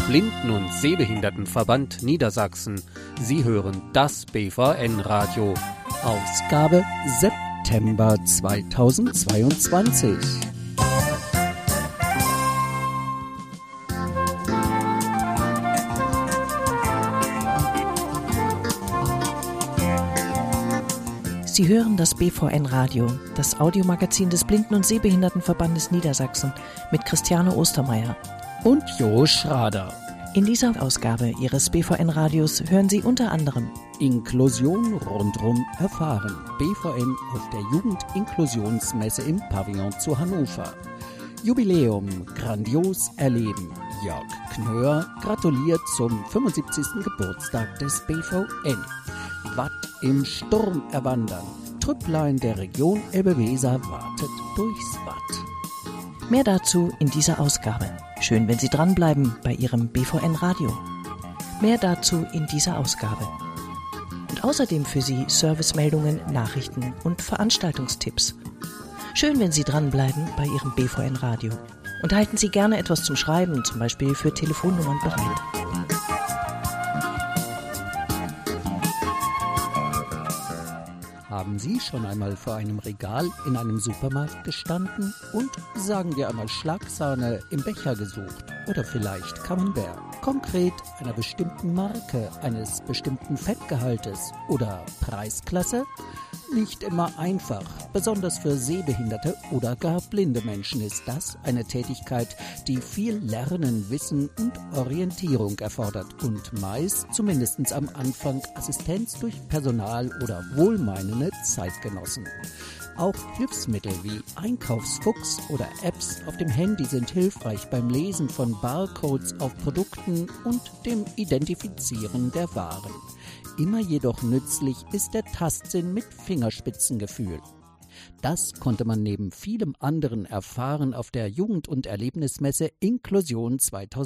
Blinden- und Sehbehindertenverband Niedersachsen. Sie hören das BVN-Radio. Ausgabe September 2022. Sie hören das BVN-Radio, das Audiomagazin des Blinden- und Sehbehindertenverbandes Niedersachsen mit Christiane Ostermeier Und Jo Schrader. In dieser Ausgabe Ihres BVN-Radios hören Sie unter anderem Inklusion rundrum erfahren. BVN auf der Jugendinklusionsmesse im Pavillon zu Hannover. Jubiläum grandios erleben. Jörg Knör gratuliert zum 75. Geburtstag des BVN. Watt im Sturm erwandern. Trüpplein der Region Elbe-Weser wartet durchs Watt. Mehr dazu in dieser Ausgabe. Schön, wenn Sie dranbleiben bei Ihrem BVN-Radio. Mehr dazu in dieser Ausgabe. Und außerdem für Sie Servicemeldungen, Nachrichten und Veranstaltungstipps. Schön, wenn Sie dranbleiben bei Ihrem BVN-Radio. Und halten Sie gerne etwas zum Schreiben, zum Beispiel für Telefonnummern bereit. Haben Sie schon einmal vor einem Regal in einem Supermarkt gestanden und, sagen wir einmal, Schlagsahne im Becher gesucht oder vielleicht Camembert? Konkret einer bestimmten Marke, eines bestimmten Fettgehaltes oder Preisklasse? Nicht immer einfach. Besonders für sehbehinderte oder gar blinde Menschen ist das eine Tätigkeit, die viel Lernen, Wissen und Orientierung erfordert und meist, zumindest am Anfang, Assistenz durch Personal oder wohlmeinende Zeitgenossen. Auch Hilfsmittel wie Einkaufsfuchs oder Apps auf dem Handy sind hilfreich beim Lesen von Barcodes auf Produkten und dem Identifizieren der Waren. Immer jedoch nützlich ist der Tastsinn mit Fingerspitzengefühl. Das konnte man neben vielem anderen erfahren auf der Jugend- und Erlebnismesse Inklusion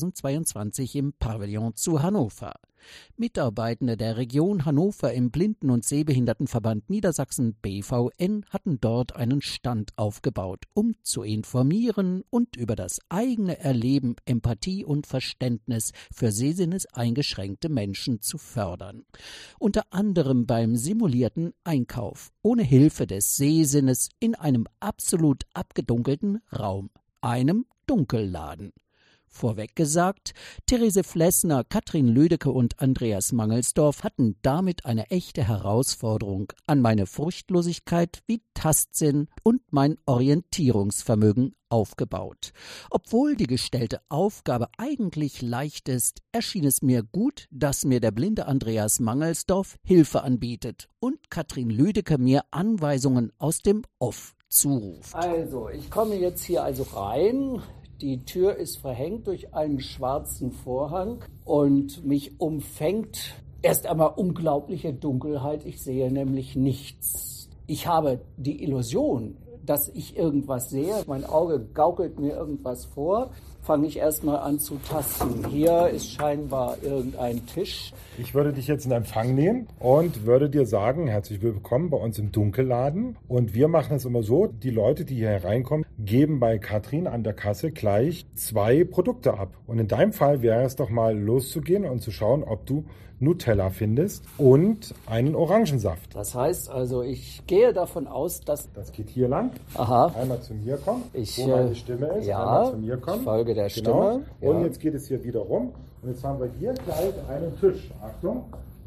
2022 im Pavillon zu Hannover. Mitarbeitende der Region Hannover im Blinden- und Sehbehindertenverband Niedersachsen BVN hatten dort einen Stand aufgebaut, um zu informieren und über das eigene Erleben, Empathie und Verständnis für sehsinneseingeschränkte Menschen zu fördern. Unter anderem beim simulierten Einkauf, ohne Hilfe des Sehsinnes in einem absolut abgedunkelten Raum, einem Dunkelladen. Vorweg gesagt, Therese Flessner, Katrin Lüdecke und Andreas Mangelsdorf hatten damit eine echte Herausforderung an meine Furchtlosigkeit wie Tastsinn und mein Orientierungsvermögen aufgebaut. Obwohl die gestellte Aufgabe eigentlich leicht ist, erschien es mir gut, dass mir der blinde Andreas Mangelsdorf Hilfe anbietet und Katrin Lüdecke mir Anweisungen aus dem Off zuruft. Also, ich komme jetzt hier rein. Die Tür ist verhängt durch einen schwarzen Vorhang und mich umfängt erst einmal unglaubliche Dunkelheit. Ich sehe nämlich nichts. Ich habe die Illusion, dass ich irgendwas sehe. Mein Auge gaukelt mir irgendwas vor. Fange ich erstmal an zu tasten. Hier ist scheinbar irgendein Tisch. Ich würde dich jetzt in Empfang nehmen und würde dir sagen, herzlich willkommen bei uns im Dunkelladen. Und wir machen es immer so, die Leute, die hier hereinkommen, geben bei Katrin an der Kasse gleich 2 Produkte ab. Und in deinem Fall wäre es doch mal loszugehen und zu schauen, ob du Nutella findest und einen Orangensaft. Das heißt also, ich gehe davon aus, dass... Das geht hier lang. Aha. Einmal zu mir kommen, wo meine meine Stimme ist. Ja, einmal zu mir kommen. Ich folge der Stimme. Genau. Ja. Und jetzt geht es hier wieder rum. Und jetzt haben wir hier gleich einen Tisch. Achtung.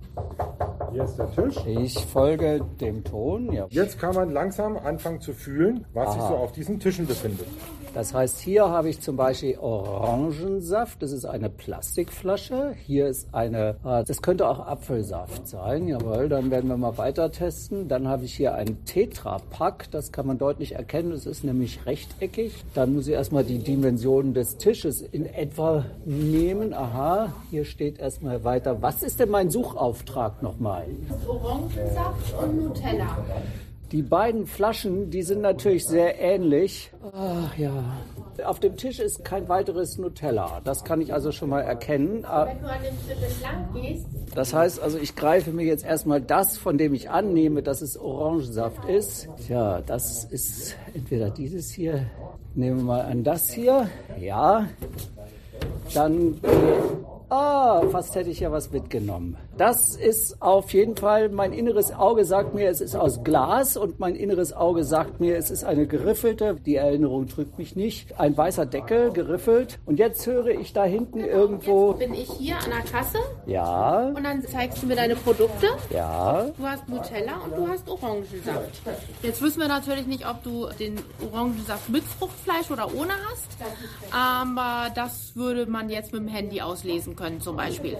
Hier ist der Tisch. Ich folge dem Ton. Ja. Jetzt kann man langsam anfangen zu fühlen, was sich so auf diesen Tischen befindet. Das heißt, hier habe ich zum Beispiel Orangensaft. Das ist eine Plastikflasche. Hier ist das könnte auch Apfelsaft sein. Jawohl, dann werden wir mal weiter testen. Dann habe ich hier ein Tetra-Pack. Das kann man deutlich erkennen. Es ist nämlich rechteckig. Dann muss ich erstmal die Dimensionen des Tisches in etwa nehmen. Aha, hier steht erstmal weiter. Was ist denn mein Suchauftrag nochmal? Orangensaft und Nutella. Die beiden Flaschen, die sind natürlich sehr ähnlich. Ach ja. Auf dem Tisch ist kein weiteres Nutella. Das kann ich also schon mal erkennen. Wenn du an dem Tisch entlang gehst. Das heißt also, ich greife mir jetzt erstmal das, von dem ich annehme, dass es Orangensaft ist. Tja, das ist entweder dieses hier. Nehmen wir mal an das hier. Ja. Dann fast hätte ich ja was mitgenommen. Das ist auf jeden Fall, mein inneres Auge sagt mir, es ist aus Glas und mein inneres Auge sagt mir, es ist eine geriffelte, die Erinnerung trügt mich nicht, ein weißer Deckel, geriffelt. Und jetzt höre ich da hinten irgendwo... Jetzt bin ich hier an der Kasse. Ja. Und dann zeigst du mir deine Produkte. Ja. Du hast Nutella und du hast Orangensaft. Jetzt wissen wir natürlich nicht, ob du den Orangensaft mit Fruchtfleisch oder ohne hast. Aber das würde man jetzt mit dem Handy auslesen können zum Beispiel.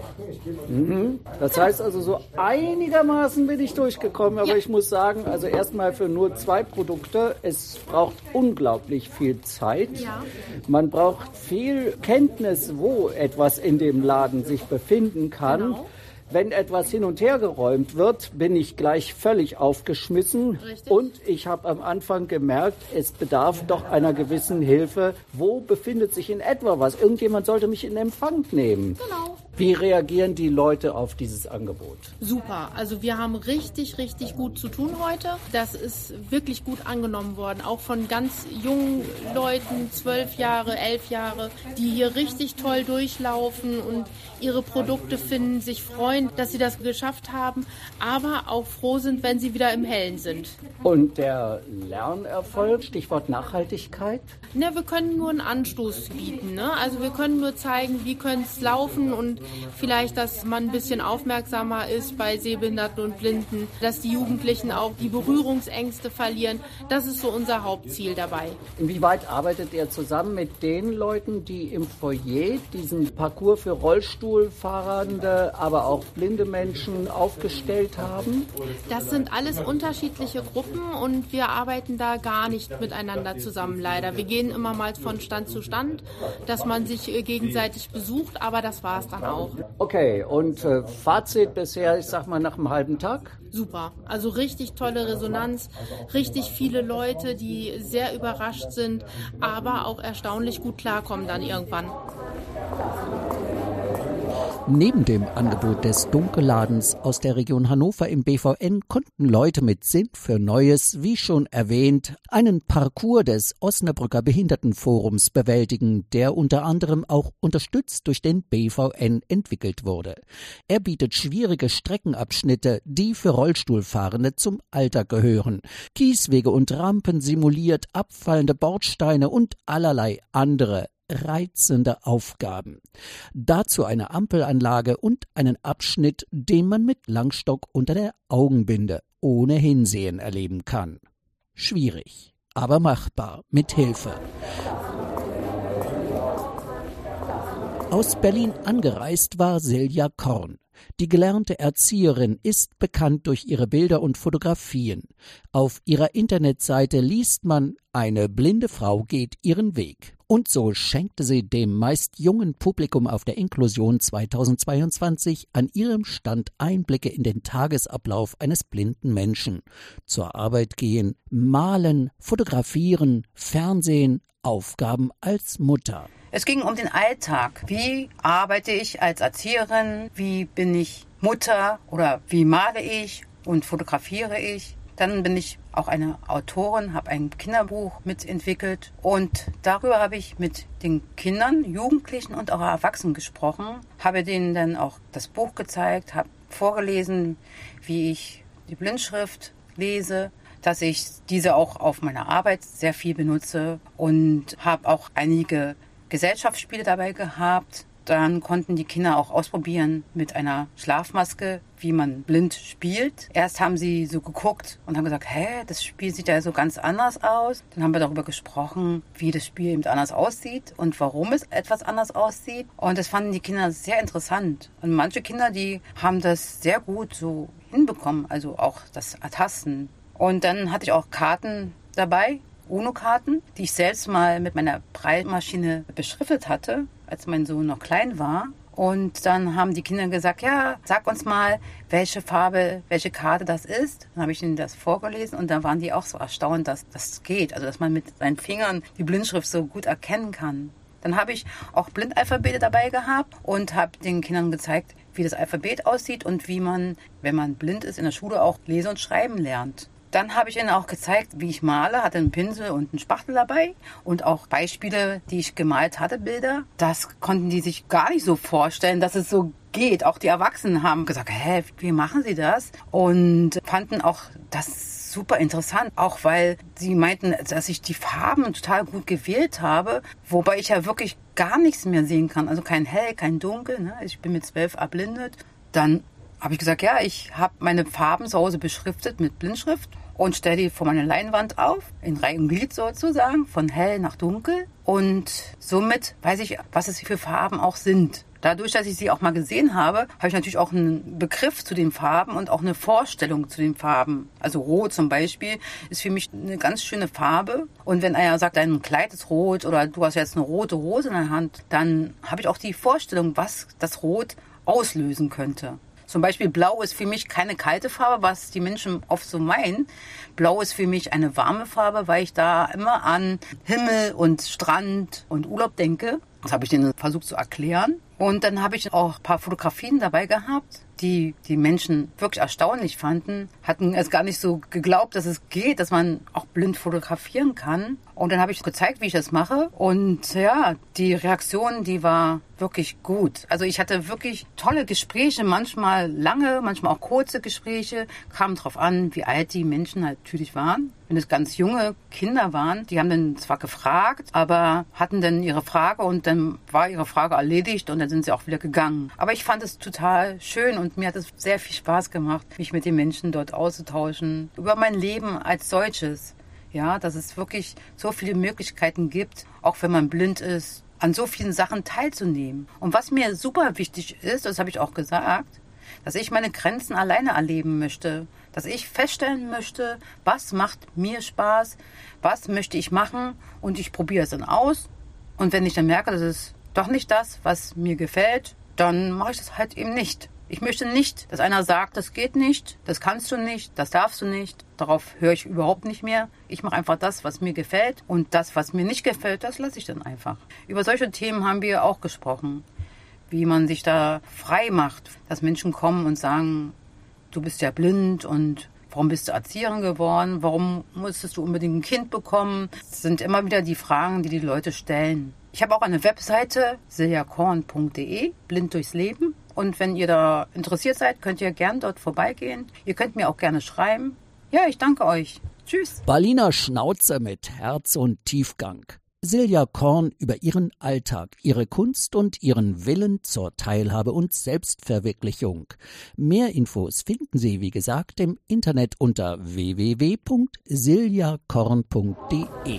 Das heißt also, so einigermaßen bin ich durchgekommen, aber ich muss sagen, also erstmal für nur 2 Produkte, es braucht unglaublich viel Zeit. Ja. Man braucht viel Kenntnis, wo etwas in dem Laden sich befinden kann. Genau. Wenn etwas hin und her geräumt wird, bin ich gleich völlig aufgeschmissen. Richtig. Und ich habe am Anfang gemerkt, es bedarf doch einer gewissen Hilfe. Wo befindet sich in etwa was? Irgendjemand sollte mich in Empfang nehmen. Genau. Wie reagieren die Leute auf dieses Angebot? Super, also wir haben richtig gut zu tun heute. Das ist wirklich gut angenommen worden, auch von ganz jungen Leuten, 12 Jahre, 11 Jahre, die hier richtig toll durchlaufen und ihre Produkte finden, sich freuen, dass sie das geschafft haben, aber auch froh sind, wenn sie wieder im Hellen sind. Und der Lernerfolg, Stichwort Nachhaltigkeit? Na, wir können nur einen Anstoß bieten, ne? Also wir können nur zeigen, wie könnte es laufen und vielleicht, dass man ein bisschen aufmerksamer ist bei Sehbehinderten und Blinden, dass die Jugendlichen auch die Berührungsängste verlieren. Das ist so unser Hauptziel dabei. Inwieweit arbeitet ihr zusammen mit den Leuten, die im Foyer diesen Parcours für Rollstuhlfahrende, aber auch blinde Menschen aufgestellt haben? Das sind alles unterschiedliche Gruppen und wir arbeiten da gar nicht miteinander zusammen, leider. Wir gehen immer mal von Stand zu Stand, dass man sich gegenseitig besucht, aber das war es dann auch. Okay, und Fazit bisher, ich sag mal nach einem halben Tag? Super, also richtig tolle Resonanz, richtig viele Leute, die sehr überrascht sind, aber auch erstaunlich gut klarkommen dann irgendwann. Neben dem Angebot des Dunkelladens aus der Region Hannover im BVN konnten Leute mit Sinn für Neues, wie schon erwähnt, einen Parcours des Osnabrücker Behindertenforums bewältigen, der unter anderem auch unterstützt durch den BVN entwickelt wurde. Er bietet schwierige Streckenabschnitte, die für Rollstuhlfahrende zum Alltag gehören. Kieswege und Rampen simuliert, abfallende Bordsteine und allerlei andere reizende Aufgaben. Dazu eine Ampelanlage und einen Abschnitt, den man mit Langstock unter der Augenbinde ohne Hinsehen erleben kann. Schwierig, aber machbar mit Hilfe. Aus Berlin angereist war Silja Korn. Die gelernte Erzieherin ist bekannt durch ihre Bilder und Fotografien. Auf ihrer Internetseite liest man, eine blinde Frau geht ihren Weg. Und so schenkte sie dem meist jungen Publikum auf der Inklusion 2022 an ihrem Stand Einblicke in den Tagesablauf eines blinden Menschen. Zur Arbeit gehen, malen, fotografieren, Fernsehen, Aufgaben als Mutter. Es ging um den Alltag. Wie arbeite ich als Erzieherin? Wie bin ich Mutter? Oder wie male ich und fotografiere ich? Dann bin ich auch eine Autorin, habe ein Kinderbuch mitentwickelt. Und darüber habe ich mit den Kindern, Jugendlichen und auch Erwachsenen gesprochen. Habe denen dann auch das Buch gezeigt, habe vorgelesen, wie ich die Blindschrift lese, dass ich diese auch auf meiner Arbeit sehr viel benutze und habe auch einige Gesellschaftsspiele dabei gehabt. Dann konnten die Kinder auch ausprobieren mit einer Schlafmaske, wie man blind spielt. Erst haben sie so geguckt und haben gesagt, das Spiel sieht ja so ganz anders aus. Dann haben wir darüber gesprochen, wie das Spiel eben anders aussieht und warum es etwas anders aussieht. Und das fanden die Kinder sehr interessant. Und manche Kinder, die haben das sehr gut so hinbekommen, also auch das Ertasten. Und dann hatte ich auch Karten dabei, UNO-Karten, die ich selbst mal mit meiner Breilmaschine beschriftet hatte, als mein Sohn noch klein war. Und dann haben die Kinder gesagt, ja, sag uns mal, welche Farbe, welche Karte das ist. Dann habe ich ihnen das vorgelesen und dann waren die auch so erstaunt, dass das geht. Also dass man mit seinen Fingern die Blindschrift so gut erkennen kann. Dann habe ich auch Blindalphabete dabei gehabt und habe den Kindern gezeigt, wie das Alphabet aussieht und wie man, wenn man blind ist, in der Schule auch lesen und schreiben lernt. dann habe ich ihnen auch gezeigt, wie ich male, hatte einen Pinsel und einen Spachtel dabei und auch Beispiele, die ich gemalt hatte, Bilder. Das konnten die sich gar nicht so vorstellen, dass es so geht. Auch die Erwachsenen haben gesagt, wie machen Sie das? Und fanden auch das super interessant, auch weil sie meinten, dass ich die Farben total gut gewählt habe, wobei ich ja wirklich gar nichts mehr sehen kann. Also kein Hell, kein Dunkel. Ne? Ich bin mit 12 erblindet. Dann habe ich gesagt, ich habe meine Farben zu Hause beschriftet mit Blindschrift und stelle die vor meine Leinwand auf, in Reihe und Glied sozusagen, von hell nach dunkel. Und somit weiß ich, was es für Farben auch sind. Dadurch, dass ich sie auch mal gesehen habe, habe ich natürlich auch einen Begriff zu den Farben und auch eine Vorstellung zu den Farben. Also Rot zum Beispiel ist für mich eine ganz schöne Farbe. Und wenn einer sagt, dein Kleid ist rot oder du hast jetzt eine rote Rose in der Hand, dann habe ich auch die Vorstellung, was das Rot auslösen könnte. Zum Beispiel Blau ist für mich keine kalte Farbe, was die Menschen oft so meinen. Blau ist für mich eine warme Farbe, weil ich da immer an Himmel und Strand und Urlaub denke. Das habe ich denen versucht zu erklären. Und dann habe ich auch ein paar Fotografien dabei gehabt, die die Menschen wirklich erstaunlich fanden. Hatten es gar nicht so geglaubt, dass es geht, dass man auch blind fotografieren kann. Und dann habe ich gezeigt, wie ich das mache. Und ja, die Reaktion, die war wirklich gut. Also ich hatte wirklich tolle Gespräche, manchmal lange, manchmal auch kurze Gespräche. Kam drauf an, wie alt die Menschen natürlich waren. Wenn es ganz junge Kinder waren, die haben dann zwar gefragt, aber hatten dann ihre Frage und dann war ihre Frage erledigt und dann sind sie auch wieder gegangen. Aber ich fand es total schön und mir hat es sehr viel Spaß gemacht, mich mit den Menschen dort auszutauschen. Über mein Leben als solches. Ja, dass es wirklich so viele Möglichkeiten gibt, auch wenn man blind ist, an so vielen Sachen teilzunehmen. Und was mir super wichtig ist, das habe ich auch gesagt, dass ich meine Grenzen alleine erleben möchte. Dass ich feststellen möchte, was macht mir Spaß, was möchte ich machen und ich probiere es dann aus. Und wenn ich dann merke, das ist doch nicht das, was mir gefällt, dann mache ich das halt eben nicht. Ich möchte nicht, dass einer sagt, das geht nicht, das kannst du nicht, das darfst du nicht. Darauf höre ich überhaupt nicht mehr. Ich mache einfach das, was mir gefällt. Und das, was mir nicht gefällt, das lasse ich dann einfach. Über solche Themen haben wir auch gesprochen. Wie man sich da frei macht, dass Menschen kommen und sagen, du bist ja blind und warum bist du Erzieherin geworden? Warum musstest du unbedingt ein Kind bekommen? Das sind immer wieder die Fragen, die die Leute stellen. Ich habe auch eine Webseite, siljakorn.de, blind durchs Leben. Und wenn ihr da interessiert seid, könnt ihr gern dort vorbeigehen. Ihr könnt mir auch gerne schreiben. Ja, ich danke euch. Tschüss. Berliner Schnauze mit Herz und Tiefgang. Silja Korn über ihren Alltag, ihre Kunst und ihren Willen zur Teilhabe und Selbstverwirklichung. Mehr Infos finden Sie, wie gesagt, im Internet unter www.siljakorn.de.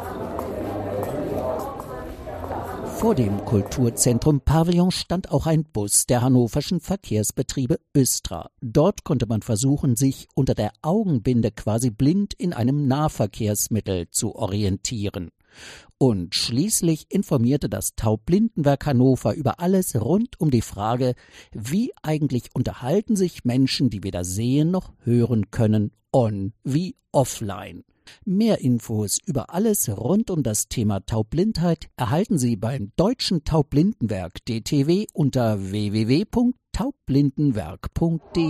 Vor dem Kulturzentrum Pavillon stand auch ein Bus der hannoverschen Verkehrsbetriebe Östra. Dort konnte man versuchen, sich unter der Augenbinde quasi blind in einem Nahverkehrsmittel zu orientieren. Und schließlich informierte das Taubblindenwerk Hannover über alles rund um die Frage, wie eigentlich unterhalten sich Menschen, die weder sehen noch hören können, on wie offline. Mehr Infos über alles rund um das Thema Taubblindheit erhalten Sie beim Deutschen Taubblindenwerk DTW unter www.taubblindenwerk.de.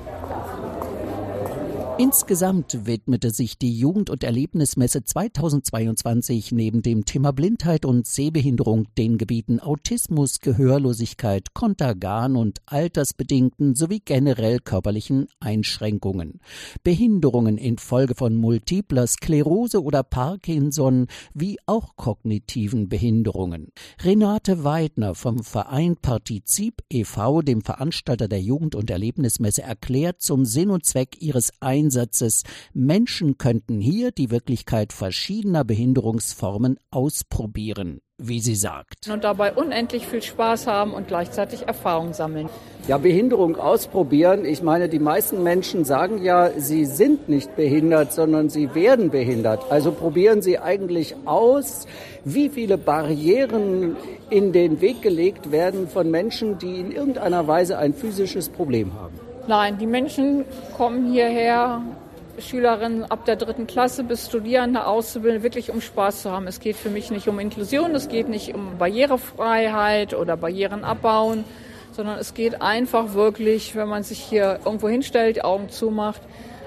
Insgesamt widmete sich die Jugend- und Erlebnismesse 2022 neben dem Thema Blindheit und Sehbehinderung den Gebieten Autismus, Gehörlosigkeit, Kontergan und altersbedingten sowie generell körperlichen Einschränkungen. Behinderungen infolge von multipler Sklerose oder Parkinson wie auch kognitiven Behinderungen. Renate Weidner vom Verein Partizip e.V., dem Veranstalter der Jugend- und Erlebnismesse, erklärt zum Sinn und Zweck ihres Einsatzes, Menschen könnten hier die Wirklichkeit verschiedener Behinderungsformen ausprobieren, wie sie sagt. Und dabei unendlich viel Spaß haben und gleichzeitig Erfahrung sammeln. Ja, Behinderung ausprobieren. Ich meine, die meisten Menschen sagen ja, sie sind nicht behindert, sondern sie werden behindert. Also probieren Sie eigentlich aus, wie viele Barrieren in den Weg gelegt werden von Menschen, die in irgendeiner Weise ein physisches Problem haben. Nein, die Menschen kommen hierher, Schülerinnen ab der 3. Klasse bis Studierende, Auszubildende, wirklich um Spaß zu haben. Es geht für mich nicht um Inklusion, es geht nicht um Barrierefreiheit oder Barrieren abbauen, sondern es geht einfach wirklich, wenn man sich hier irgendwo hinstellt, die Augen zumacht,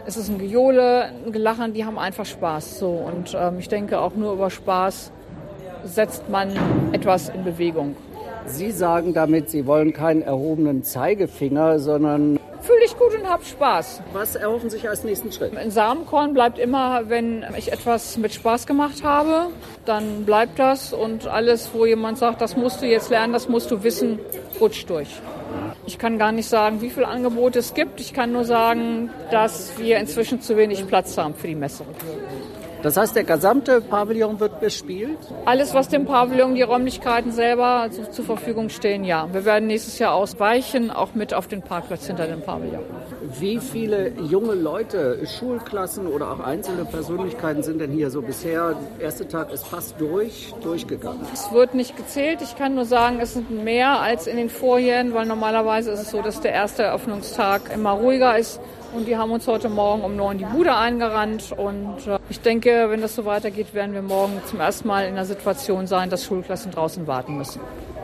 Es ist ein Gejohle, ein Gelache, die haben einfach Spaß. So. Und ich denke, auch nur über Spaß setzt man etwas in Bewegung. Sie sagen damit, Sie wollen keinen erhobenen Zeigefinger, sondern... Fühle ich gut und habe Spaß. Was erhoffen Sie sich als nächsten Schritt? Ein Samenkorn bleibt immer, wenn ich etwas mit Spaß gemacht habe, dann bleibt das. Und alles, wo jemand sagt, das musst du jetzt lernen, das musst du wissen, rutscht durch. Ich kann gar nicht sagen, wie viele Angebote es gibt. Ich kann nur sagen, dass wir inzwischen zu wenig Platz haben für die Messe. Das heißt, der gesamte Pavillon wird bespielt? Alles, was dem Pavillon, die Räumlichkeiten selber zur Verfügung stehen, ja. Wir werden nächstes Jahr ausweichen, auch mit auf den Parkplatz hinter dem Pavillon. Wie viele junge Leute, Schulklassen oder auch einzelne Persönlichkeiten sind denn hier so bisher? Der erste Tag ist fast durchgegangen. Es wird nicht gezählt. Ich kann nur sagen, es sind mehr als in den Vorjahren, weil normalerweise ist es so, dass der erste Eröffnungstag immer ruhiger ist. Und die haben uns heute Morgen um 9 die Bude eingerannt. Und ich denke, wenn das so weitergeht, werden wir morgen zum ersten Mal in der Situation sein, dass Schulklassen draußen warten müssen.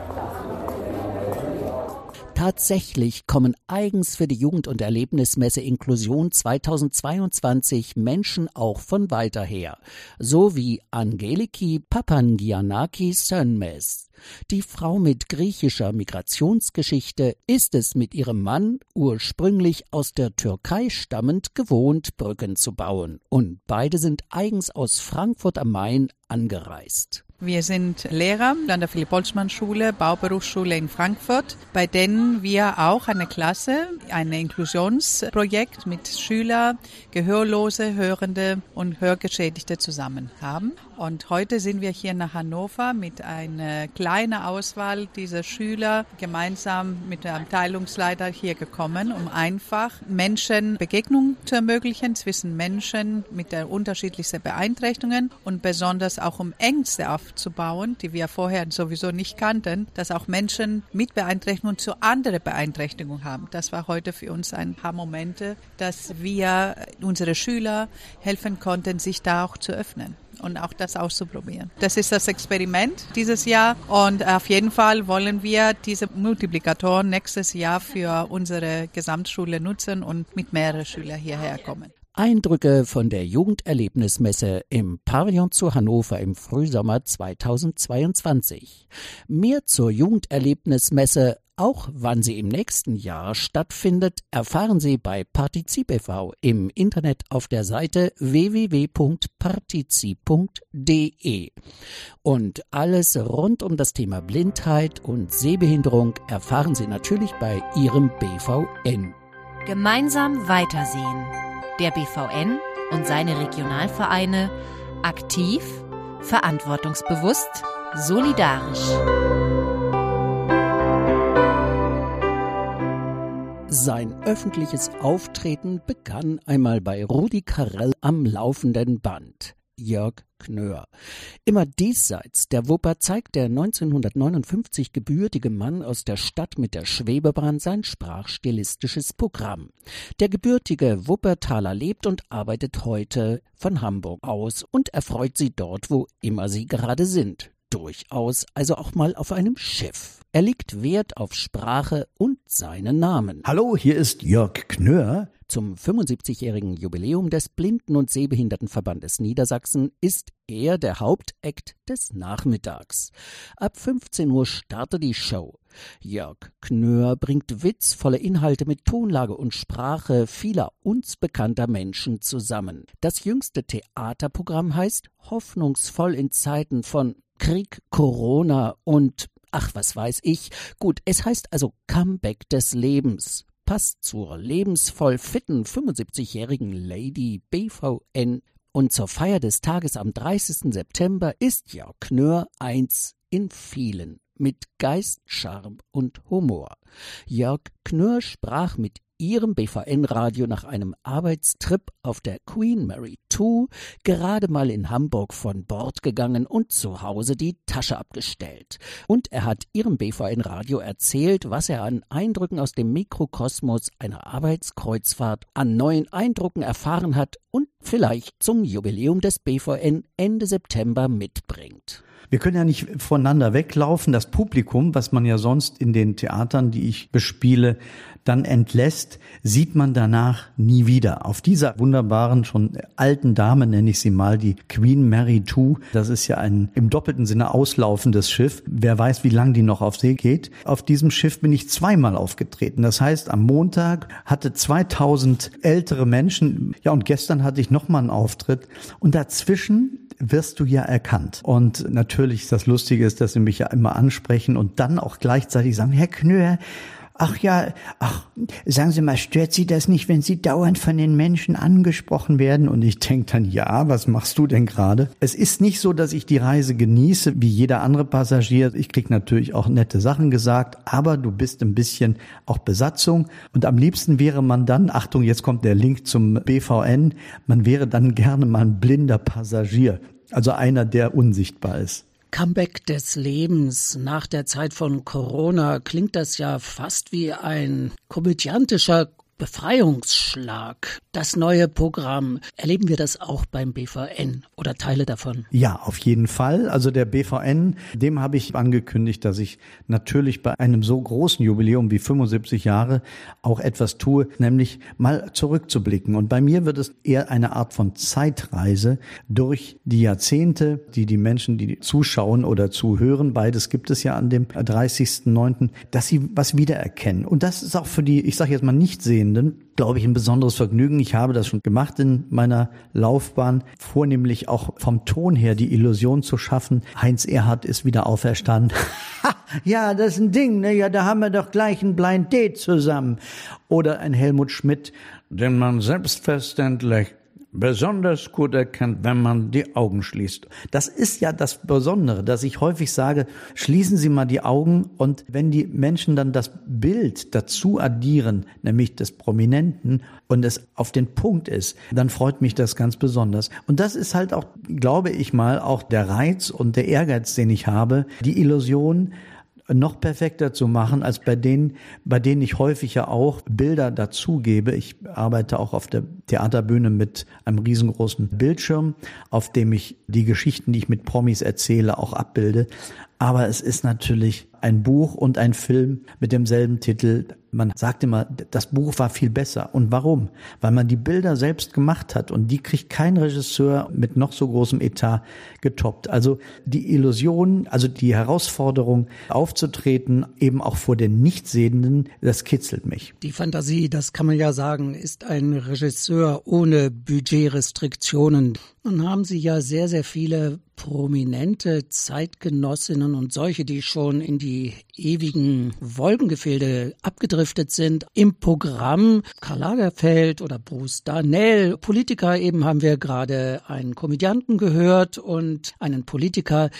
Tatsächlich kommen eigens für die Jugend- und Erlebnismesse Inklusion 2022 Menschen auch von weiter her, so wie Angeliki Papangiannaki-Sönmez. Die Frau mit griechischer Migrationsgeschichte ist es mit ihrem Mann, ursprünglich aus der Türkei stammend, gewohnt, Brücken zu bauen. Und beide sind eigens aus Frankfurt am Main angereist. Wir sind Lehrer an der Philipp-Boltzmann-Schule, Bauberufsschule in Frankfurt, bei denen wir auch eine Klasse, ein Inklusionsprojekt mit Schüler, Gehörlose, Hörende und Hörgeschädigte zusammen haben. Und heute sind wir hier nach Hannover mit einer kleinen Auswahl dieser Schüler gemeinsam mit dem Abteilungsleiter hier gekommen, um einfach Menschen Begegnung zu ermöglichen zwischen Menschen mit der unterschiedlichsten Beeinträchtigungen und besonders auch um Ängste aufzubauen, die wir vorher sowieso nicht kannten, dass auch Menschen mit Beeinträchtigungen zu anderen Beeinträchtigungen haben. Das war heute für uns ein paar Momente, dass wir unsere Schüler helfen konnten, sich da auch zu öffnen und auch das auszuprobieren. Das ist das Experiment dieses Jahr und auf jeden Fall wollen wir diese Multiplikatoren nächstes Jahr für unsere Gesamtschule nutzen und mit mehreren Schülern hierher kommen. Eindrücke von der Jugenderlebnismesse im Pavillon zu Hannover im Frühsommer 2022. Mehr zur Jugenderlebnismesse, auch wann sie im nächsten Jahr stattfindet, erfahren Sie bei Partizip e.V. im Internet auf der Seite www.partizip.de. Und alles rund um das Thema Blindheit und Sehbehinderung erfahren Sie natürlich bei Ihrem BVN. Gemeinsam weitersehen. Der BVN und seine Regionalvereine aktiv, verantwortungsbewusst, solidarisch. Sein öffentliches Auftreten begann einmal bei Rudi Carrell am laufenden Band. Jörg Knör. Immer diesseits der Wupper zeigt der 1959 gebürtige Mann aus der Stadt mit der Schwebebahn sein sprachstilistisches Programm. Der gebürtige Wuppertaler lebt und arbeitet heute von Hamburg aus und erfreut Sie dort, wo immer Sie gerade sind. Durchaus also auch mal auf einem Schiff. Er legt Wert auf Sprache und seinen Namen. Hallo, hier ist Jörg Knör. Zum 75-jährigen Jubiläum des Blinden- und Sehbehindertenverbandes Niedersachsen ist er der Hauptakt des Nachmittags. Ab 15 Uhr startet die Show. Jörg Knör bringt witzvolle Inhalte mit Tonlage und Sprache vieler uns bekannter Menschen zusammen. Das jüngste Theaterprogramm heißt Hoffnungsvoll in Zeiten von Krieg, Corona und ach, was weiß ich. Gut, es heißt also Comeback des Lebens. Passt zur lebensvoll fitten 75-jährigen Lady BVN. Und zur Feier des Tages am 30. September ist Jörg Knör eins in vielen. Mit Geist, Charme und Humor. Jörg Knör sprach mit Ihrem BVN-Radio nach einem Arbeitstrip auf der Queen Mary 2 gerade mal in Hamburg von Bord gegangen und zu Hause die Tasche abgestellt. Und er hat Ihrem BVN-Radio erzählt, was er an Eindrücken aus dem Mikrokosmos einer Arbeitskreuzfahrt an neuen Eindrücken erfahren hat und vielleicht zum Jubiläum des BVN Ende September mitbringt. Wir können ja nicht voneinander weglaufen. Das Publikum, was man ja sonst in den Theatern, die ich bespiele, dann entlässt, sieht man danach nie wieder. Auf dieser wunderbaren, schon alten Dame, nenne ich sie mal, die Queen Mary II, das ist ja ein im doppelten Sinne auslaufendes Schiff. Wer weiß, wie lang die noch auf See geht. Auf diesem Schiff bin ich zweimal aufgetreten. Das heißt, am Montag hatte 2000 ältere Menschen, ja, und gestern hatte ich nochmal einen Auftritt. Und dazwischen wirst du ja erkannt. Und natürlich, das Lustige ist, dass sie mich ja immer ansprechen und dann auch gleichzeitig sagen, Herr Knöhr, sagen Sie mal, stört Sie das nicht, wenn Sie dauernd von den Menschen angesprochen werden? Und ich denke dann, ja, was machst du denn gerade? Es ist nicht so, dass ich die Reise genieße, wie jeder andere Passagier. Ich krieg natürlich auch nette Sachen gesagt, aber du bist ein bisschen auch Besatzung. Und am liebsten wäre man dann, Achtung, jetzt kommt der Link zum BVN, man wäre dann gerne mal ein blinder Passagier. Also einer, der unsichtbar ist. Comeback des Lebens nach der Zeit von Corona, klingt das ja fast wie ein komödiantischer Befreiungsschlag. Das neue Programm, erleben wir das auch beim BVN oder Teile davon? Ja, auf jeden Fall. Also der BVN, dem habe ich angekündigt, dass ich natürlich bei einem so großen Jubiläum wie 75 Jahre auch etwas tue, nämlich mal zurückzublicken. Und bei mir wird es eher eine Art von Zeitreise durch die Jahrzehnte, die Menschen, die zuschauen oder zuhören, beides gibt es ja an dem 30.09., dass sie was wiedererkennen. Und das ist auch für die, ich sage jetzt mal Nichtsehenden, glaube ich, ein besonderes Vergnügen. Ich habe das schon gemacht in meiner Laufbahn, vornehmlich auch vom Ton her die Illusion zu schaffen. Heinz Erhardt ist wieder auferstanden. Ja, das ist ein Ding, ne? Ja, da haben wir doch gleich ein Blind Date zusammen. Oder ein Helmut Schmidt, den man selbstverständlich besonders gut erkennt, wenn man die Augen schließt. Das ist ja das Besondere, dass ich häufig sage, schließen Sie mal die Augen, und wenn die Menschen dann das Bild dazu addieren, nämlich des Prominenten, und es auf den Punkt ist, dann freut mich das ganz besonders. Und das ist halt auch, glaube ich mal, auch der Reiz und der Ehrgeiz, den ich habe, die Illusion noch perfekter zu machen als bei denen ich häufig ja auch Bilder dazugebe. Ich arbeite auch auf der Theaterbühne mit einem riesengroßen Bildschirm, auf dem ich die Geschichten, die ich mit Promis erzähle, auch abbilde. Aber es ist natürlich ein Buch und ein Film mit demselben Titel. Man sagt immer, das Buch war viel besser. Und warum? Weil man die Bilder selbst gemacht hat, und die kriegt kein Regisseur mit noch so großem Etat getoppt. Also die Illusion, also die Herausforderung aufzutreten, eben auch vor den Nichtsehenden, das kitzelt mich. Die Fantasie, das kann man ja sagen, ist ein Regisseur ohne Budgetrestriktionen. Nun haben Sie ja sehr, sehr viele prominente Zeitgenossinnen und solche, die schon in die ewigen Wolkengefilde abgedriftet sind. Im Programm Karl Lagerfeld oder Bruce Darnell, Politiker, eben haben wir gerade einen Komödianten gehört und einen Politiker.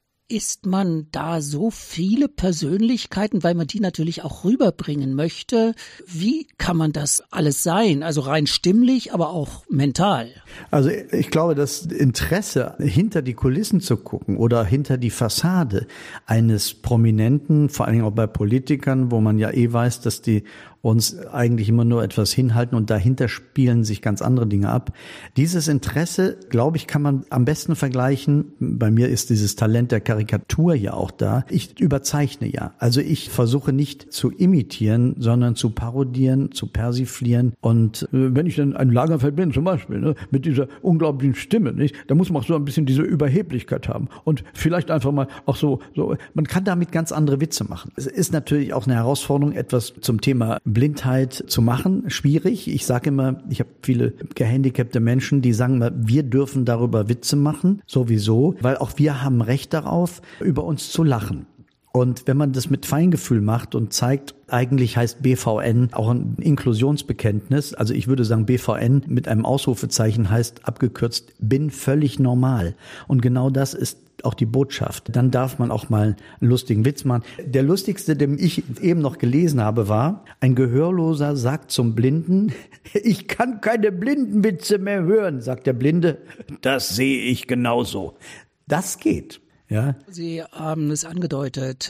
Ist man da so viele Persönlichkeiten, weil man die natürlich auch rüberbringen möchte? Wie kann man das alles sein? Also rein stimmlich, aber auch mental. Also ich glaube, das Interesse, hinter die Kulissen zu gucken oder hinter die Fassade eines Prominenten, vor allen Dingen auch bei Politikern, wo man ja weiß, dass die uns eigentlich immer nur etwas hinhalten und dahinter spielen sich ganz andere Dinge ab. Dieses Interesse, glaube ich, kann man am besten vergleichen. Bei mir ist dieses Talent der Karikatur ja auch da. Ich überzeichne ja. Also ich versuche nicht zu imitieren, sondern zu parodieren, zu persiflieren. Und wenn ich dann ein Lagerfeld bin zum Beispiel, ne, mit dieser unglaublichen Stimme, nicht, da muss man auch so ein bisschen diese Überheblichkeit haben. Und vielleicht einfach mal auch so, man kann damit ganz andere Witze machen. Es ist natürlich auch eine Herausforderung, etwas zum Thema Blindheit zu machen, schwierig. Ich sage immer, ich habe viele gehandicapte Menschen, die sagen mal, wir dürfen darüber Witze machen, sowieso, weil auch wir haben Recht darauf, über uns zu lachen. Und wenn man das mit Feingefühl macht und zeigt, eigentlich heißt BVN auch ein Inklusionsbekenntnis, also ich würde sagen, BVN mit einem Ausrufezeichen heißt abgekürzt, bin völlig normal. Und genau das ist auch die Botschaft. Dann darf man auch mal einen lustigen Witz machen. Der lustigste, den ich eben noch gelesen habe, war, ein Gehörloser sagt zum Blinden, ich kann keine Blindenwitze mehr hören, sagt der Blinde, das sehe ich genauso. Das geht. Ja. Sie haben es angedeutet,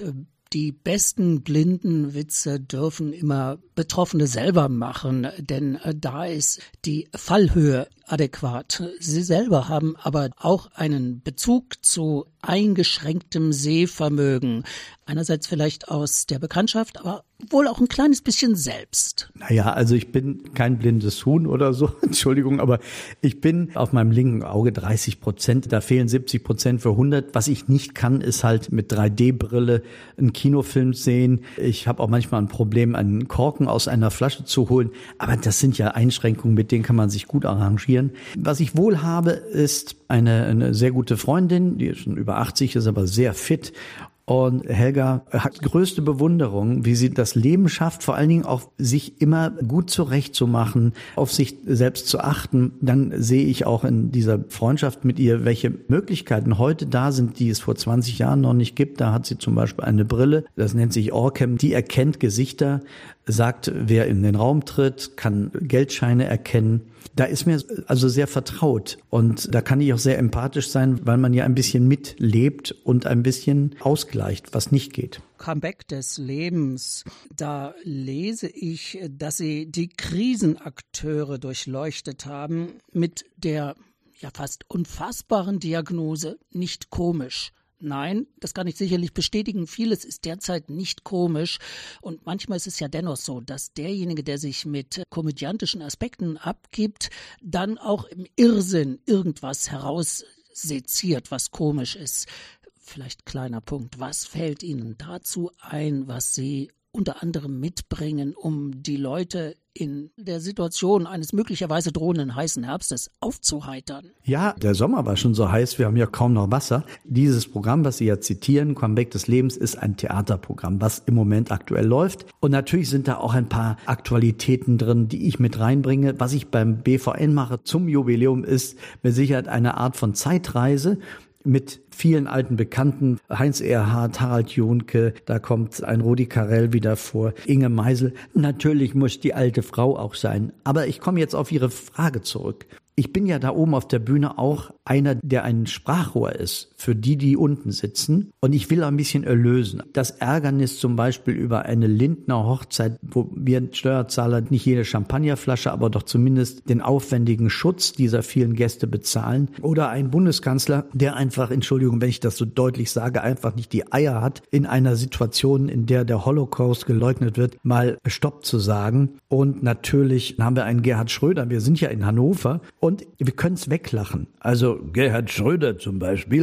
Die besten Blindenwitze dürfen immer Betroffene selber machen, denn da ist die Fallhöhe adäquat. Sie selber haben aber auch einen Bezug zu eingeschränktem Sehvermögen. Einerseits vielleicht aus der Bekanntschaft, aber wohl auch ein kleines bisschen selbst. Naja, also ich bin kein blindes Huhn oder so, Entschuldigung, aber ich bin auf meinem linken Auge 30%, da fehlen 70% für 100. Was ich nicht kann, ist halt mit 3D-Brille einen Kinofilm sehen. Ich habe auch manchmal ein Problem, einen Korken aus einer Flasche zu holen, aber das sind ja Einschränkungen, mit denen kann man sich gut arrangieren. Was ich wohl habe, ist eine sehr gute Freundin, die ist schon über 80, ist aber sehr fit. Und Helga hat größte Bewunderung, wie sie das Leben schafft, vor allen Dingen auch sich immer gut zurechtzumachen, auf sich selbst zu achten. Dann sehe ich auch in dieser Freundschaft mit ihr, welche Möglichkeiten heute da sind, die es vor 20 Jahren noch nicht gibt. Da hat sie zum Beispiel eine Brille, das nennt sich Orcam, die erkennt Gesichter, sagt, wer in den Raum tritt, kann Geldscheine erkennen. Da ist mir also sehr vertraut und da kann ich auch sehr empathisch sein, weil man ja ein bisschen mitlebt und ein bisschen ausgleicht, was nicht geht. Comeback des Lebens, da lese ich, dass Sie die Krisenakteure durchleuchtet haben mit der ja fast unfassbaren Diagnose, nicht komisch. Nein, das kann ich sicherlich bestätigen. Vieles ist derzeit nicht komisch und manchmal ist es ja dennoch so, dass derjenige, der sich mit komödiantischen Aspekten abgibt, dann auch im Irrsinn irgendwas herausseziert, was komisch ist. Vielleicht kleiner Punkt, was fällt Ihnen dazu ein, was Sie unter anderem mitbringen, um die Leute in der Situation eines möglicherweise drohenden heißen Herbstes aufzuheitern? Ja, der Sommer war schon so heiß, wir haben ja kaum noch Wasser. Dieses Programm, was Sie ja zitieren, Comeback des Lebens, ist ein Theaterprogramm, was im Moment aktuell läuft. Und natürlich sind da auch ein paar Aktualitäten drin, die ich mit reinbringe. Was ich beim BVN mache zum Jubiläum ist mit Sicherheit eine Art von Zeitreise mit vielen alten Bekannten, Heinz Erhardt, Harald Junke, da kommt ein Rudi Carrell wieder vor, Inge Meisel. Natürlich muss die alte Frau auch sein. Aber ich komme jetzt auf Ihre Frage zurück. Ich bin ja da oben auf der Bühne auch einer, der ein Sprachrohr ist für die unten sitzen. Und ich will ein bisschen erlösen. Das Ärgernis zum Beispiel über eine Lindner Hochzeit, wo wir Steuerzahler nicht jede Champagnerflasche, aber doch zumindest den aufwendigen Schutz dieser vielen Gäste bezahlen. Oder ein Bundeskanzler, der einfach, Entschuldigung, wenn ich das so deutlich sage, einfach nicht die Eier hat, in einer Situation, in der der Holocaust geleugnet wird, mal Stopp zu sagen. Und natürlich haben wir einen Gerhard Schröder, wir sind ja in Hannover, und wir können es weglachen. Also Gerhard Schröder zum Beispiel.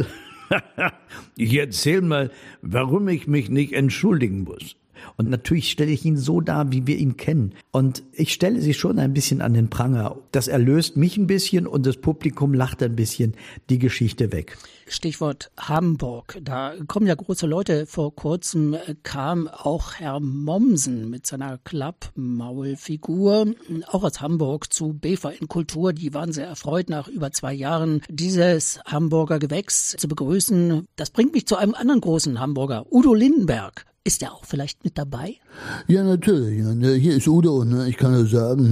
Ich erzähl mal, warum ich mich nicht entschuldigen muss. Und natürlich stelle ich ihn so dar, wie wir ihn kennen. Und ich stelle sie schon ein bisschen an den Pranger. Das erlöst mich ein bisschen und das Publikum lacht ein bisschen die Geschichte weg. Stichwort Hamburg. Da kommen ja große Leute. Vor kurzem kam auch Herr Mommsen mit seiner Klappmaulfigur, auch aus Hamburg, zu BVN Kultur. Die waren sehr erfreut, nach über 2 Jahren dieses Hamburger Gewächs zu begrüßen. Das bringt mich zu einem anderen großen Hamburger, Udo Lindenberg. Ist er auch vielleicht mit dabei? Ja, natürlich. Hier ist Udo, ne? Ich kann nur sagen,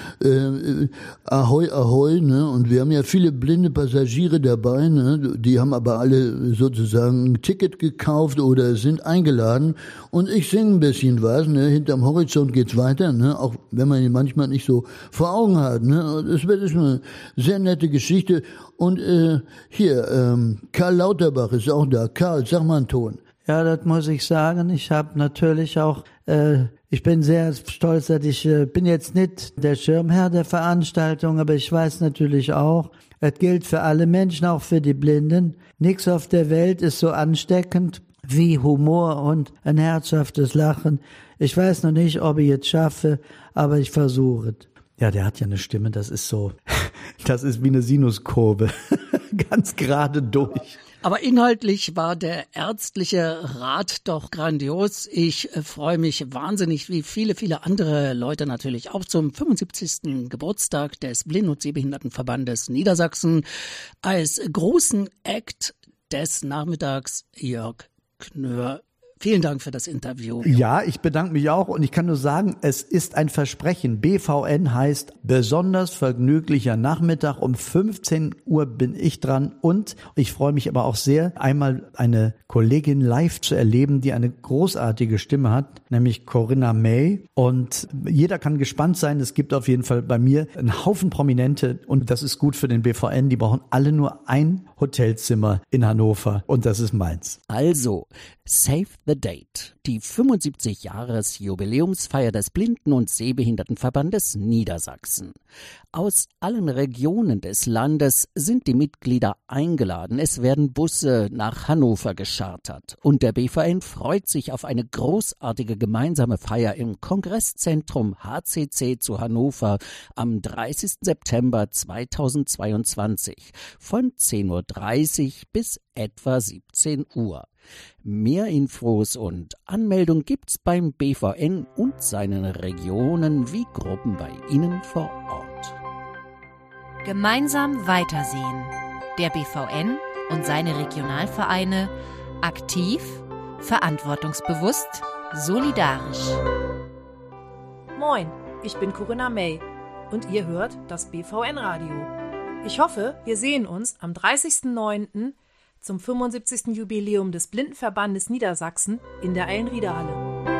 ne? Ahoi, ahoi, ne? Und wir haben ja viele blinde Passagiere dabei, ne? Die haben aber alle sozusagen ein Ticket gekauft oder sind eingeladen. Und ich singe ein bisschen was, ne? Hinterm Horizont geht's weiter, ne? Auch wenn man ihn manchmal nicht so vor Augen hat, ne? Das wird eine sehr nette Geschichte. Und hier, Karl Lauterbach ist auch da. Karl, sag mal einen Ton. Ja, das muss ich sagen. Ich habe natürlich auch, ich bin sehr stolz, dass ich bin jetzt nicht der Schirmherr der Veranstaltung, aber ich weiß natürlich auch, es gilt für alle Menschen, auch für die Blinden. Nichts auf der Welt ist so ansteckend wie Humor und ein herzhaftes Lachen. Ich weiß noch nicht, ob ich es schaffe, aber ich versuche es. Ja, der hat ja eine Stimme, das ist so, das ist wie eine Sinuskurve, ganz gerade durch. Aber inhaltlich war der ärztliche Rat doch grandios. Ich freue mich wahnsinnig, wie viele, viele andere Leute natürlich auch zum 75. Geburtstag des Blinden- und Sehbehindertenverbandes Niedersachsen. Als großen Act des Nachmittags Jörg Knör. Vielen Dank für das Interview. Ja, ich bedanke mich auch und ich kann nur sagen, es ist ein Versprechen. BVN heißt besonders vergnüglicher Nachmittag. Um 15 Uhr bin ich dran und ich freue mich aber auch sehr, einmal eine Kollegin live zu erleben, die eine großartige Stimme hat, nämlich Corinna May. Und jeder kann gespannt sein. Es gibt auf jeden Fall bei mir einen Haufen Prominente und das ist gut für den BVN. Die brauchen alle nur ein Hotelzimmer in Hannover und das ist meins. Also, save the date. Die 75-Jahres-Jubiläumsfeier des Blinden- und Sehbehindertenverbandes Niedersachsen. Aus allen Regionen des Landes sind die Mitglieder eingeladen. Es werden Busse nach Hannover geschartert. Und der BVN freut sich auf eine großartige gemeinsame Feier im Kongresszentrum HCC zu Hannover am 30. September 2022 von 10.30 Uhr bis etwa 17 Uhr. Mehr Infos und Anmeldung gibt's beim BVN und seinen Regionen wie Gruppen bei Ihnen vor Ort. Gemeinsam weitersehen. Der BVN und seine Regionalvereine aktiv, verantwortungsbewusst, solidarisch. Moin, ich bin Corinna May und ihr hört das BVN-Radio. Ich hoffe, wir sehen uns am 30.09. zum 75. Jubiläum des Blindenverbandes Niedersachsen in der Eilenriederhalle.